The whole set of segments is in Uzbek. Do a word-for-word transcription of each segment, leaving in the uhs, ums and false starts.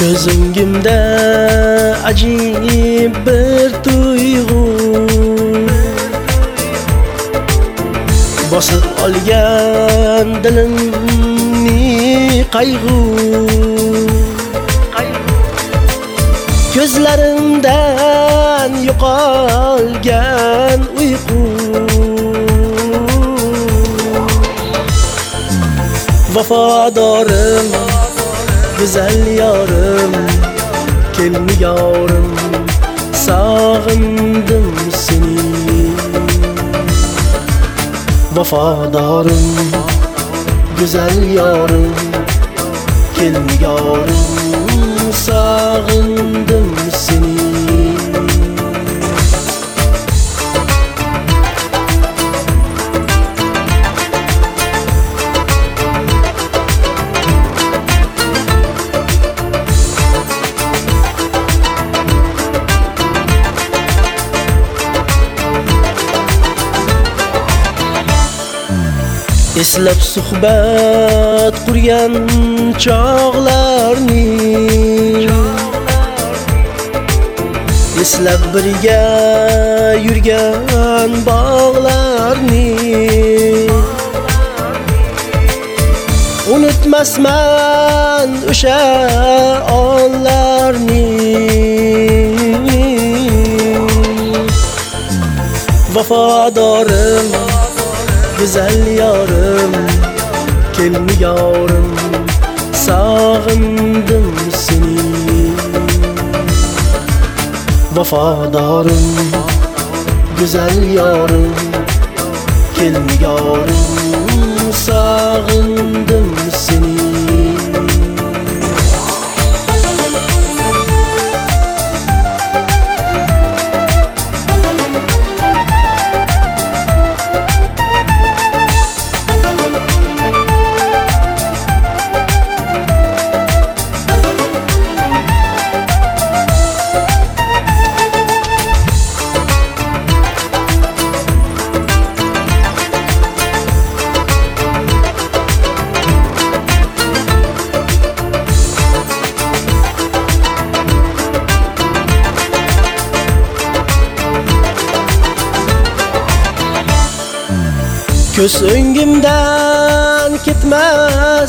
Ko'zingimda ajib bir tuyg'u bosib olgan dilimni qayg'u. Ko'zlarimdan yo'qolgan uyqu. Vafadorim, güzel yorim, kelmiyorum, sağındım seni. Vafadorim, güzel yorim, kelmiyorum, sağındım seni. Eslab suhbat qurgan chog'larni, eslab birga yurgan bog'larni, unutmasman o'sha onlarni. Vafadorim, güzel yorim, kelmiyorum, sağındım seni. Vafadorim, güzel yorim, kelmiyorum, sağındım seni. Ko'z o'ngimdan ketmas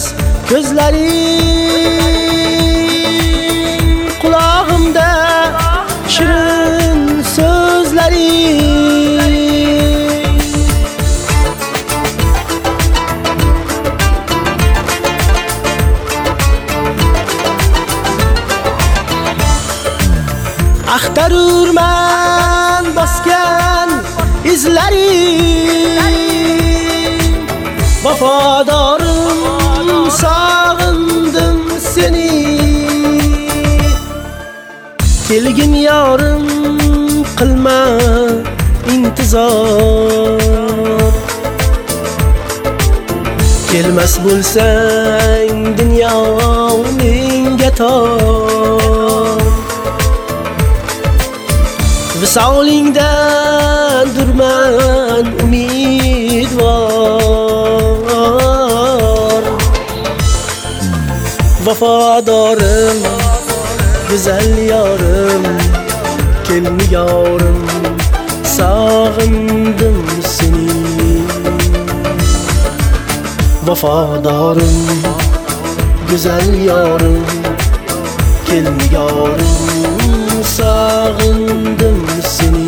ko'zlaring, qulog'imda shirin so'zlaring. Axtarurman bosgan izlaring. Vafadorim, sağındım seni. Kelgin yorim, qilma intizor. Kelmas bo'lsang dunyo menga tor. Visolingdan durman umidvor. Vafadorim, güzel yorim, kelmiyorum, sağındım seni. Vafadorim, güzel yorim, kelmiyorum, sağındım seni.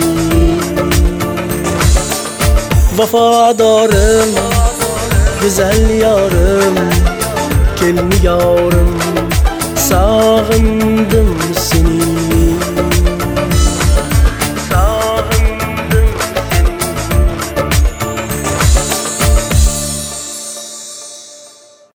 Vafadorim, güzel yorim, kelmiyorum, sağındım